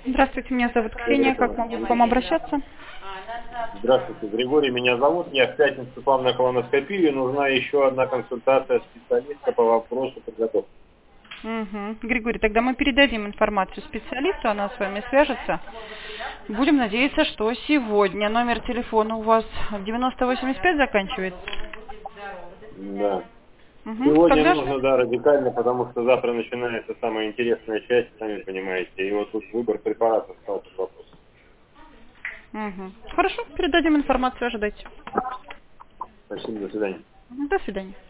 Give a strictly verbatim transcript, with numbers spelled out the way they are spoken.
Здравствуйте, меня зовут Ксения. Как могу к вам обращаться? Здравствуйте, Григорий меня зовут. Я в пятницу к вам на колоноскопию. Нужна еще одна консультация специалиста по вопросу подготовки. Угу. Григорий, тогда мы передадим информацию специалисту, она с вами свяжется. Будем надеяться, что сегодня. Номер телефона у вас девяносто восемьдесят пять заканчивается? Да. Угу. Сегодня Когда же? нужно, да, радикально, потому что завтра начинается самая интересная часть, сами понимаете. И вот тут выбор препаратов стал под вопросом. Угу. Хорошо, передадим информацию, ожидайте. Спасибо, до свидания. До свидания.